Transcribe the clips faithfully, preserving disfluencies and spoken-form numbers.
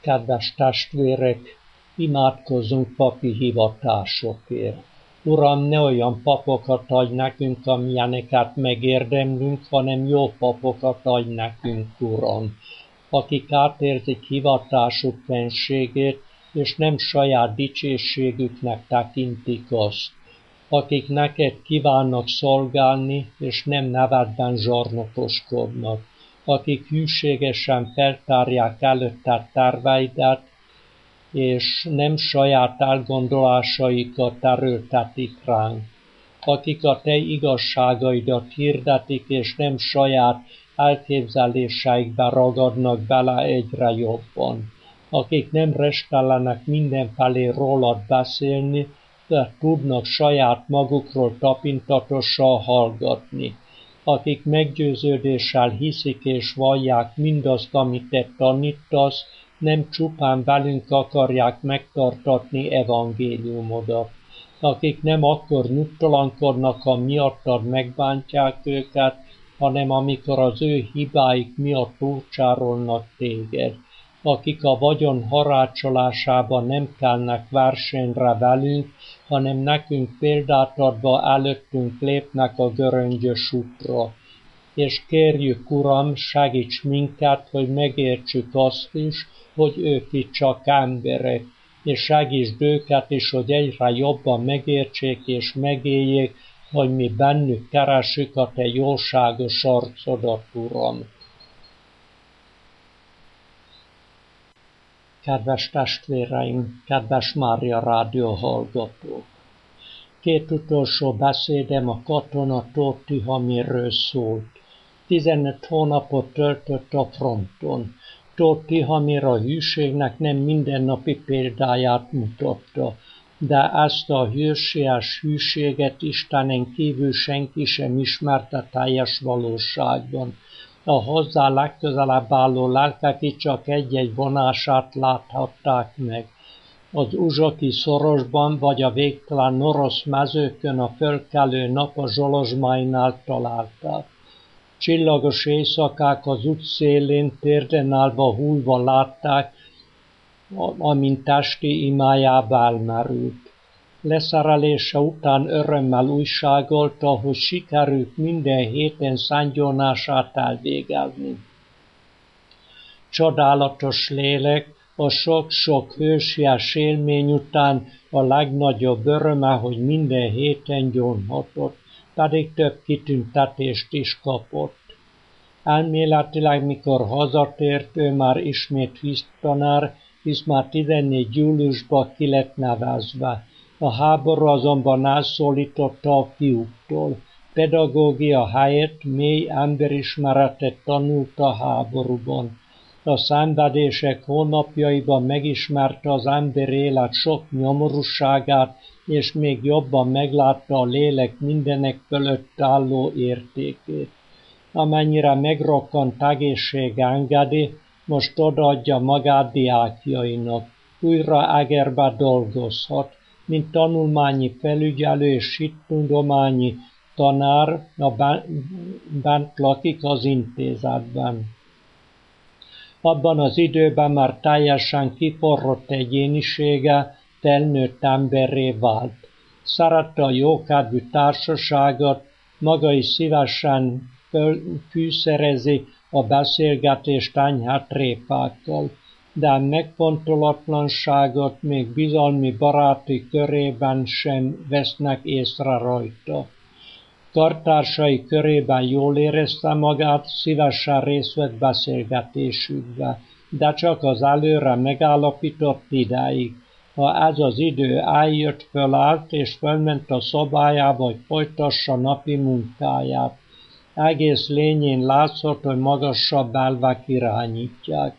Kedves testvérek, imádkozzunk papi hivatásokért. Uram, ne olyan papokat adj nekünk, amilyeneket megérdemlünk, hanem jó papokat adj nekünk, Uram, akik átérzik hivatásuk fenségét, és nem saját dicsőségüknek tekintik azt, akik neked kívánnak szolgálni, és nem nevedben zsarnokoskodnak, akik hűségesen feltárják előtted terveidet, és nem saját elgondolásaikat erőltetik ránk, akik a te igazságaidat hirdetik, és nem saját elképzeléseikbe ragadnak bele egyre jobban, akik nem restelenek mindenfelé rólad beszélni, de tudnak saját magukról tapintatosan hallgatni, akik meggyőződéssel hiszik és vallják mindazt, amit te tanítasz, nem csupán velünk akarják megtartatni evangéliumodat, akik nem akkor nyugtalankodnak, ha miattad megbántják őket, hanem amikor az ő hibáik miatt túlcsárolnak téged, akik a vagyon harácsolásában nem kelnek versenyre velünk, hanem nekünk példát adva előttünk lépnek a göröngyös útra. És kérjük, Uram, segíts minket, hogy megértsük azt is, hogy ők itt csak emberek, és segítsd őket is, hogy egyre jobban megértsék és megéljék, hogy mi bennük keressük a te jóságos arcodat, Uram. Kedves testvéreim, kedves Mária Rádió hallgatók! Két utolsó beszédem a katona Tóth Tihamirről szólt. Tizenöt hónapot töltött a fronton. Tóth Tihamir a hűségnek nem mindennapi példáját mutatta, de ezt a hősies hűséget Istenen kívül senki sem ismerte teljes valóságban. A hozzá legközelebb álló lelkek itt csak egy-egy vonását láthatták meg. Az uzsoki szorosban vagy a végtelen orosz mezőkön a fölkelő nap a Zsolozsmánynál találták. Csillagos éjszakák az útszélén térden állva hújva látták, amint testi imájába elmerült. Leszerelése után örömmel újságolta, hogy sikerült minden héten szentgyónását elvégezni. Csodálatos lélek, a sok-sok hősies élmény után a legnagyobb öröme, hogy minden héten gyónhatott, pedig több kitüntetést is kapott. Elméletileg, mikor hazatért, ő már ismét hisztanár, hisz már tizennégy júliusban ki lett nevezve. A háború azonban elszólította a fiúktól. Pedagógia helyett mély emberismeretet tanult a háborúban. A szenvedések hónapjaiban megismerte az ember élet sok nyomorúságát, és még jobban meglátta a lélek mindenek fölött álló értékét. Amennyire megrokkant egészsége engedi, most odaadja magát diákjainak. Újra Egerbe dolgozhat, mint tanulmányi felügyelő és hittudományi tanár, a bent lakik az intézetben. Abban az időben már teljesen kiforrott egyénisége, felnőtt emberré vált. Szerette a jókedvű társaságot, maga is szívesen fűszerezi a beszélgetést enyhe tréfákkal, de megfontolatlanságot még bizalmi baráti körében sem vesznek észre rajta. Kartársai körében jól érezte magát, szívesen részt vett beszélgetésükbe, de csak az előre megállapított ideig. Ha ez az idő eljött, fölállt és fölment a szobájába, hogy folytassa napi munkáját. Egész lényén látszott, hogy magasabb elvek irányítják.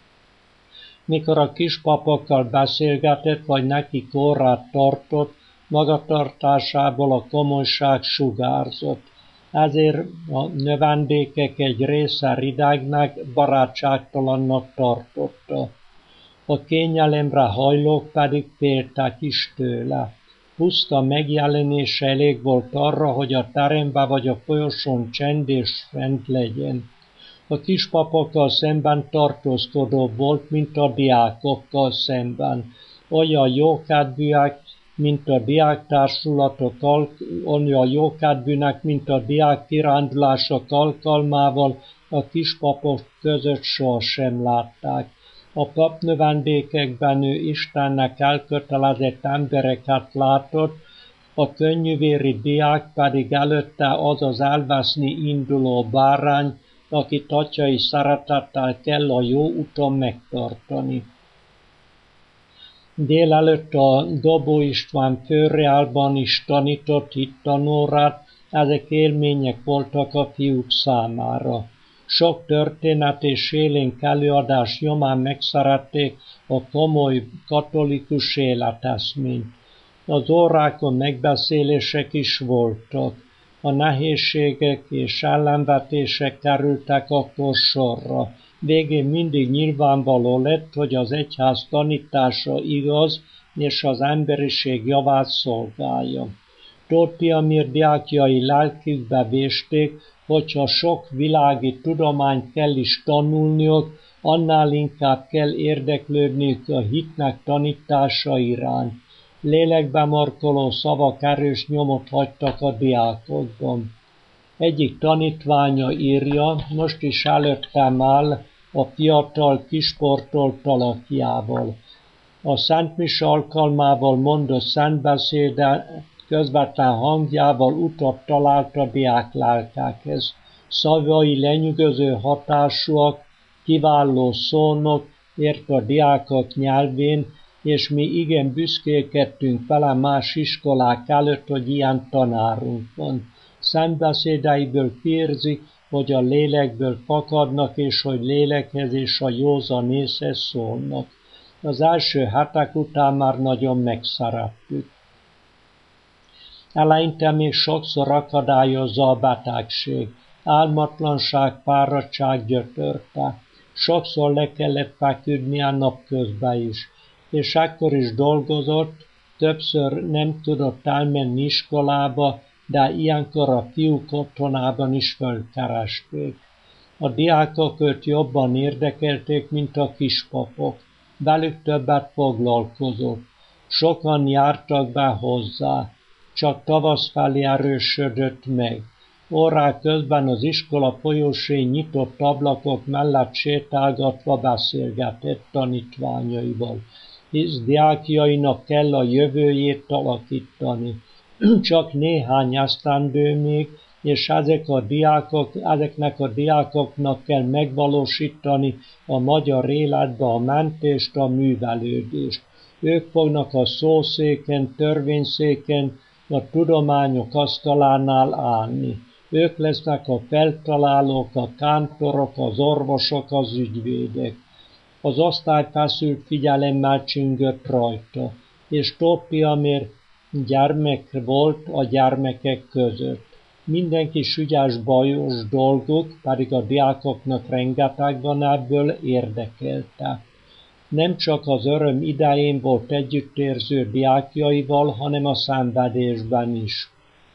Mikor a kispapokkal beszélgetett, vagy neki órát tartott, magatartásából a komolyság sugárzott. Ezért a növendékek egy része ridegnek, barátságtalannak tartotta. A kényelemre hajlók pedig féltek is tőle. Puszta megjelenése elég volt arra, hogy a teremben vagy a folyosón csend és rend legyen. A kispapokkal szemben tartózkodóbb volt, mint a diákokkal szemben. Olyan jókedvűek, mint a diáktársulatok, olyan jókedvűnek, mint a diák kirándulások alkalmával a kispapok között sohasem látták. A papnövendékekben ő Istennek elkötelezett embereket látott, a könnyűvéri diák pedig előtte az az elveszni induló bárány, akit atyai szeretettel kell a jó úton megtartani. Délelőtt a Dobó István főreálban is tanított hittanórát, ezek élmények voltak a fiúk számára. Sok történet és élénk előadás nyomán megszerették a komoly katolikus életeszményt. Az órákon megbeszélések is voltak. A nehézségek és ellenvetések kerültek akkor sorra. Végén mindig nyilvánvaló lett, hogy az egyház tanítása igaz, és az emberiség javát szolgálja. Tóth Tihamir diákjai lelkükbe vésték, hogyha sok világi tudományt kell is tanulniuk, annál inkább kell érdeklődniük a hitnek tanítása iránt. Lélekbe markoló szavak erős nyomot hagytak a diákokban. Egyik tanítványa írja, most is előttem áll a fiatal kisportolt alakjával. A Szent Mise alkalmával mondott szentbeszéde közvetlen hangjával utat talált a diák lelkákhez. Szavai lenyűgöző hatásúak, kiváló szónok ért a diákok nyelvén, és mi igen büszkélkedtünk vele más iskolák előtt, hogy ilyen tanárunk van. Szentbeszédeiből kiérzi, hogy a lélekből fakadnak, és hogy lélekhez és a józan észhez szólnak. Az első hetek után már nagyon megszerettük. Eleinte még sokszor akadályozza a betegség, álmatlanság, fáradtság gyötörte. Sokszor le kellett feküdnie napközben is, és ekkor is dolgozott, többször nem tudott elmenni iskolába, de ilyenkor a fiúk otthonában is fölkeresték. A diákok őt jobban érdekelték, mint a kispapok. Velük többet foglalkozott. Sokan jártak be hozzá. Csak tavasz felé erősödött meg. Órák közben az iskola folyosén nyitott ablakok mellett sétálgatva beszélgetett tanítványaival, hisz diákjainak kell a jövőjét alakítani. Csak néhány esztendő még, és ezek a diákok, ezeknek a diákoknak kell megvalósítani a magyar életbe a mentést, a művelődést. Ők fognak a szószéken, törvényszéken, a tudományok asztalánál állni. Ők lesznek a feltalálók, a kántorok, az orvosok, az ügyvédek. Az osztály feszült figyelemmel csüngött rajta, és Tóth Tihamir gyermek volt a gyermekek között. Mindenki ügyes bajos dolguk, pedig a diákoknak rengeteg van ebből, érdekelte. Nem csak az öröm idején volt együttérző diákjaival, hanem a szenvedésben is.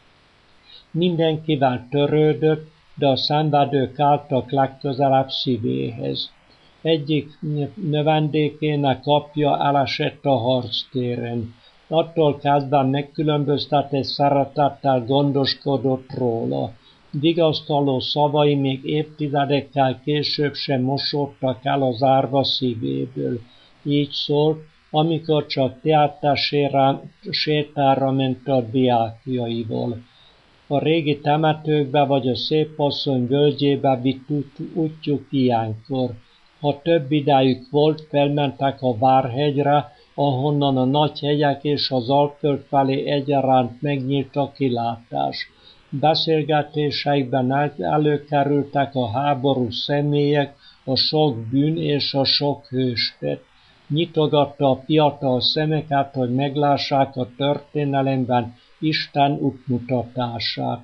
Mindenkivel törődött, de a szenvedők álltak legközelebb szívéhez. Egyik növendékének apja elesett a harctéren. Attól kezdve megkülönböztetett szeretettel gondoskodott róla. Vigasztaló szavai még évtizedekkel később sem mosódtak el az árva szívéből. Így szólt, amikor csak teátesére sétára ment a diákjaival. A régi temetőkbe vagy a Szépasszony völgyébe vitt útjuk ilyenkor. Ha több idejük volt, felmentek a Várhegyre, ahonnan a nagy hegyek és az Alföld felé egyaránt megnyílt a kilátás. Beszélgetéseikben előkerültek a háborús személyek, a sok bűn és a sok hőstett. Nyitogatta a fiatal szemeket, hogy meglássák a történelemben Isten útmutatását.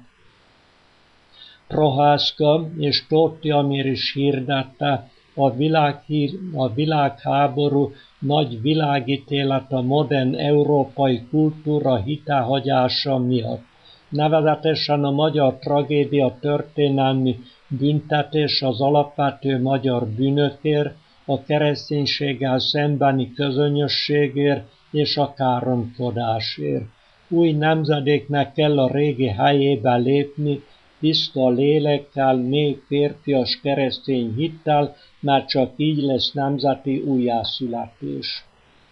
Prohászka és Tóth Tihamir is hirdette, a, világhír, a világháború nagy világítélet a modern európai kultúra hitehagyása miatt. Nevezetesen a magyar tragédia történelmi büntetés az alapvető magyar bűnökért, a kereszténységgel szembeni közönösségért és a káromkodásért. Új nemzedéknek kell a régi helyébe lépni, tiszta lélekkel, mély férfias keresztény hittel, mert csak így lesz nemzeti újjászületés.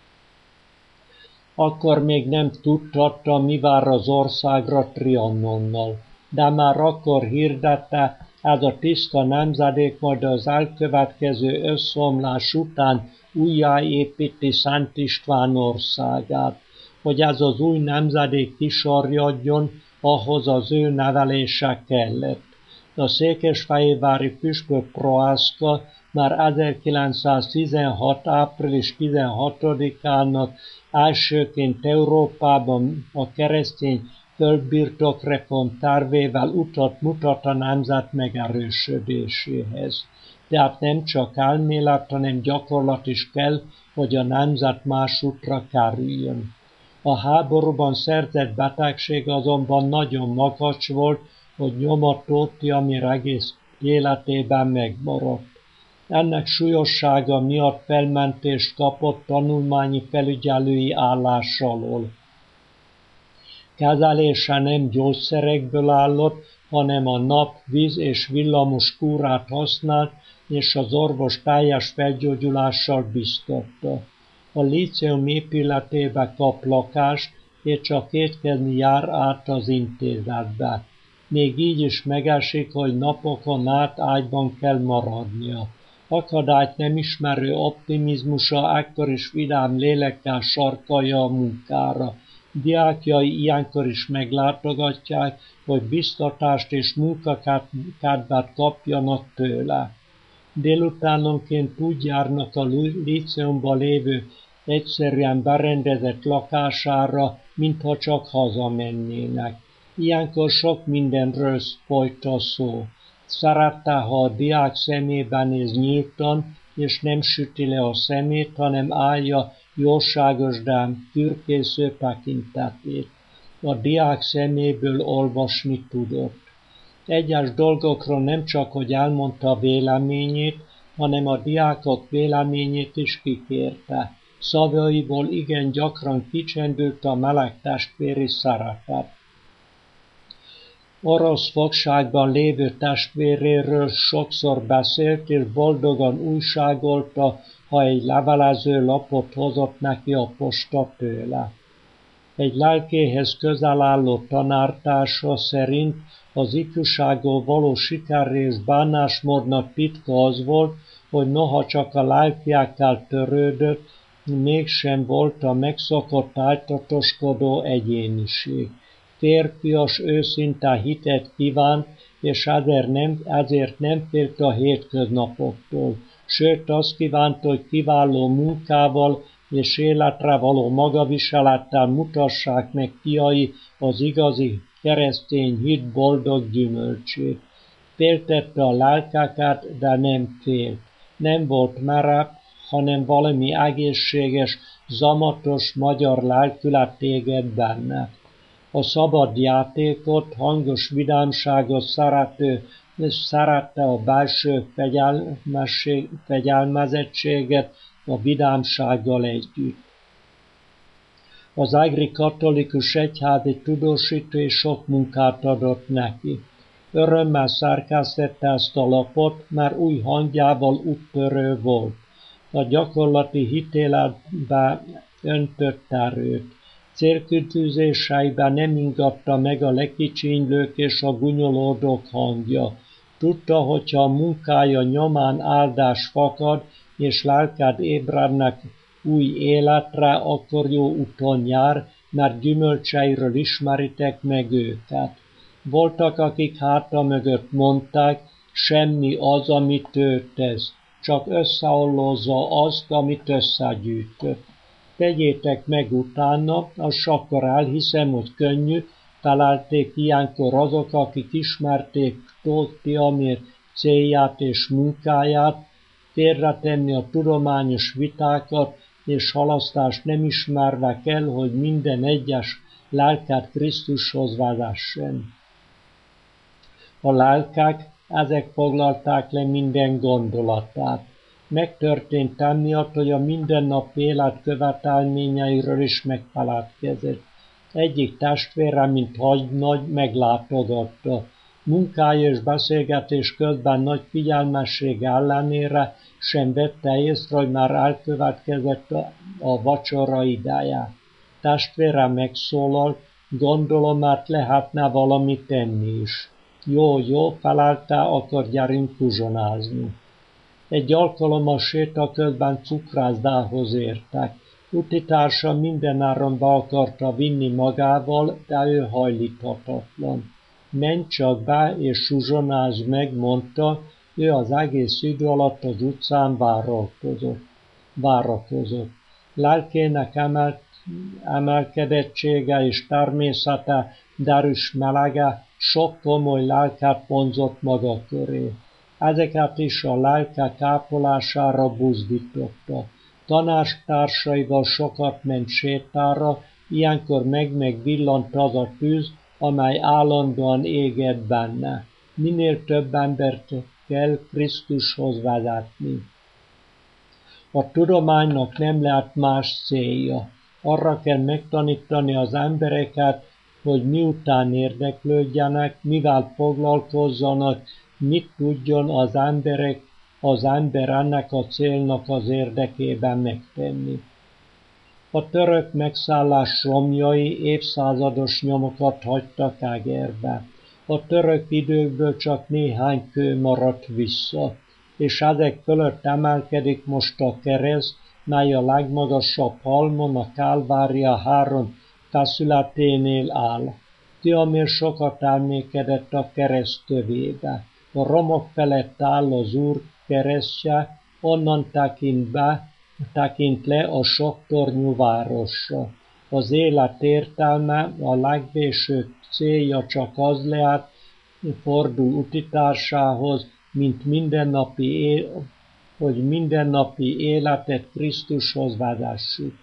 Akkor még nem tudtatta, mi vár az országra Trianonnal, de már akkor hirdette, ez a tiszta nemzedék majd az elkövetkező összeomlás után újjáépíti Szent István országát. Hogy ez az új nemzedék kisarjadjon, ahhoz az ő nevelése kellett. A székesfehérvári püspök Prohászka már ezerkilencszáztizenhat. április tizenhatodikának elsőként Európában a keresztény földbirtokreform tervével utat mutat a nemzet megerősödéséhez. Tehát nem csak elmélet, hanem gyakorlat is kell, hogy a nemzet más útra kerüljön. A háborúban szerzett betegség azonban nagyon makacs volt, hogy nyoma tódti, amire egész életében megmaradt. Ennek súlyossága miatt felmentést kapott tanulmányi felügyelői állás alól. Kezelése nem gyógyszerekből állott, hanem a nap, víz és villamos kúrát használt, és az orvos teljes felgyógyulással biztatta. A líceum épületébe kap lakást, és csak étkezni jár át az intézetbe. Még így is megesik, hogy napokon át ágyban kell maradnia. Akadályt nem ismerő optimizmusa ekkor is vidám lélekkel sarkalja a munkára. Diákjai ilyenkor is meglátogatják, hogy biztatást és munkakedvet kapjanak tőle. Délutánonként úgy járnak a líceumban lévő egyszerűen berendezett lakására, mintha csak hazamennének. Ilyenkor sok mindenről folyt a szó. Szerette, ha a diák szemébe néz nyíltan, és nem süti le a szemét, hanem állja jóságos, de fürkésző tekintetét. A diák szeméből olvasni tudott. Egyes dolgokról nem csak, hogy elmondta véleményét, hanem a diákok véleményét is kikérte. Szavaiból igen gyakran kicsendült a meleg testvéri szeretet. Orosz fogságban lévő testvéréről sokszor beszélt, és boldogan újságolta, ha egy levelező lapot hozott neki a posta tőle. Egy lelkéhez közel álló tanártársa szerint az ifjúsággal való sikerrés bánásmódnak titka az volt, hogy noha csak a lelkiekkel törődött, mégsem volt a megszokott áltatoskodó egyéniség. Férfias, őszinte hitet kívánt, és ezért nem, ezért nem félt a hétköznapoktól. Sőt, azt kívánta, hogy kiváló munkával és életre való magaviselettel mutassák meg fiai az igazi keresztény hit boldog gyümölcsét. Féltette a lelkeket, de nem félt. Nem volt merev, hanem valami egészséges, zamatos magyar lelkület égett benne. A szabad játékot, hangos vidámságot szerető, és szerette a belső fegyelmezettséget a vidámsággal együtt. Az egri katolikus egyházi tudósító és sok munkát adott neki. Örömmel szerkesztette ezt a lapot, mert új hangjával úttörő volt. A gyakorlati hitéletbe öntött erőt. Célkitűzéseiben nem ingatta meg a lekicsinylők és a gunyolódók hangja. Tudta, hogyha a munkája nyomán áldás fakad, és lelked ébrednek új életre, akkor jó úton jár, mert gyümölcseiről ismeritek meg őket. Voltak, akik háta mögött mondták, semmi az, amit ő tesz, csak összeollózza azt, amit összegyűjtött. Tegyétek meg utána, az akkor elhiszem, hogy könnyű, találték ilyenkor azok, akik ismerték Tóth Tihamé célját és munkáját, félretenni a tudományos vitákat, és halasztást nem ismerve kell, hogy minden egyes lelket Krisztushoz vezessen. A lelkek Ezek foglalták le minden gondolatát. Megtörtént emiatt, hogy a mindennapi élet követelményeiről is megfeledkezett. Egyik testvére, mint hadnagy, meglátogatta. Munkája és beszélgetés közben nagy figyelmesség ellenére sem vette észre, hogy már elkövetkezett a vacsora ideje. Testvére megszólalt, gondolom, mert lehetne valamit tenni is. Jó, jó, felelte, akkor gyerünk uzsonázni. Egy alkalommal séta közben cukrászdához értek. Utitársa mindenáron be akarta vinni magával, de ő hajlíthatatlan. Menj csak be és uzsonázd meg, mondta, ő az egész idő alatt az utcán várakozott. várakozott. Lelkének emelt, emelkedettsége és természete, derűs melege sok komoly lelket vonzott maga köré. Ezeket is a lelke kápolására buzdította. Tanácstársaival sokat ment sétára, ilyenkor meg-meg villant az a tűz, amely állandóan égett benne. Minél több embert kell Krisztushoz vezetni. A tudománynak nem lehet más célja. Arra kell megtanítani az embereket, hogy miután érdeklődjenek, mivel foglalkozzanak, mit tudjon az emberek, az ember ennek a célnak az érdekében megtenni. A török megszállás romjai évszázados nyomokat hagytak Egerbe. A török időkből csak néhány kő maradt vissza, és ezek fölött emelkedik most a kereszt, mely a legmagasabb halmon a Kálvária három feszületénél áll. Tiamir sokat elmékedett a kereszt tövébe. A romok felett áll az Úr keresztje, onnan tekint be, tekint le a soktornyú városra. Az élet értelme, a legvésőbb célja csak az lehet, fordul utitársához, mint mindennapi él, hogy mindennapi életet Krisztushoz vezessük.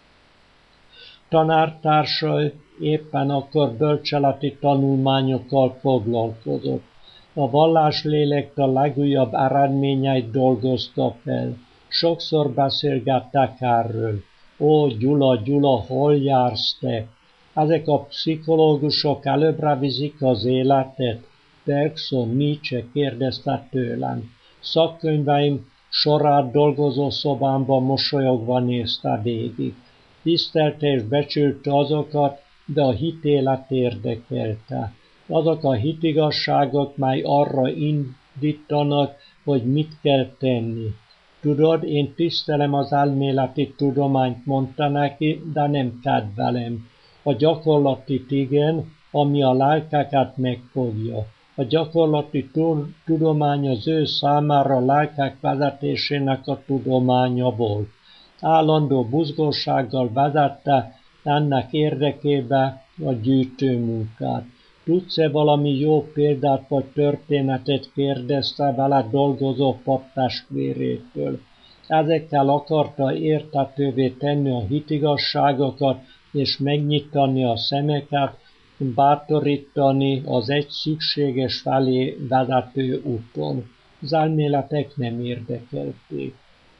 Tanártársa éppen akkor bölcseleti tanulmányokkal foglalkozott. A valláslélek a legújabb eredményeit dolgozta fel. Sokszor beszélgettek erről. Ó, Gyula, Gyula, hol jársz te? Ezek a pszichológusok előbbre viszik az életet. Bergson, Nietzsche kérdezte tőlem. Szakkönyveim sorát dolgozó szobámban mosolyogva nézte végig. Tisztelte és becsülte azokat, de a hitélet érdekelte. Azok a hitigasságok, mely arra indítanak, hogy mit kell tenni. Tudod, én tisztelem az elméleti tudományt, mondta neki, de nem kedvelem. A gyakorlatit igen, ami a lelkeket megfogja. A gyakorlati tudomány az ő számára a lelkek vezetésének a tudománya volt. Állandó buzgósággal vezette ennek érdekébe a gyűjtőmunkát. Tudsz-e valami jó példát vagy történetet, kérdezte vele dolgozó paptestvérétől. Ezekkel akarta érthetővé tenni a hitigasságokat és megnyitani a szemeket, bátorítani az egy szükséges felé vezető úton. Az elméletek nem érdekelték.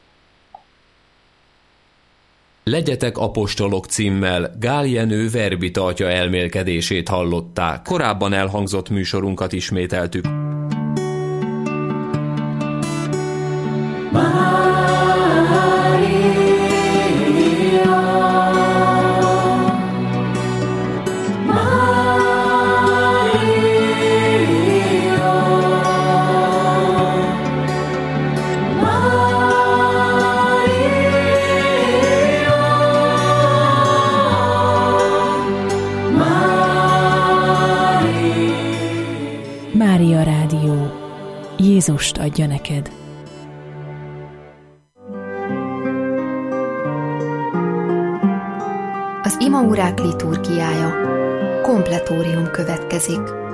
Legyetek apostolok címmel Gál Jenő verbita atya elmélkedését hallották. Korábban elhangzott műsorunkat ismételtük. Mária Rádió. Jézust adja neked. Az imaórák liturgiája. Kompletórium következik.